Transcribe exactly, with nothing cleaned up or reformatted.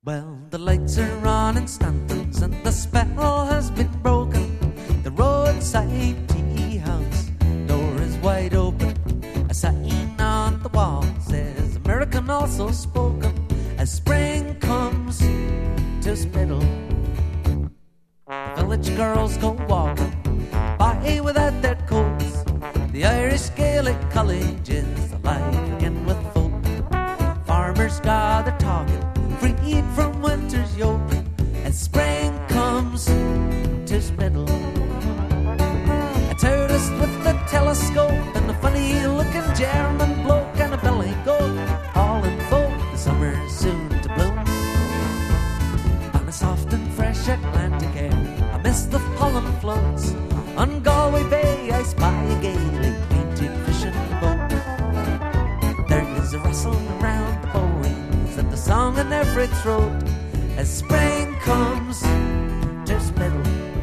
Well, the lights are on in Stanton's and the spell has been broken. The roadside tea house door is wide open. A sign on the wall says American also spoken as spring comes to Spittle. The village girls go walking by without their coats. The Irish Gaelic College is alive again with folk. Farmers gather talking, freed from winter's yoke, as spring comes to Spittle. A tourist with a telescope and a funny-looking German bloke and a belly goat, all in vogue, the summer's soon to bloom. On a soft and fresh Atlantic air, amidst the pollen floats, on Galway Bay I spy a gaily painted fishing boat. There is a rustle around the bowlines and the song in every throat as spring comes to Spittle.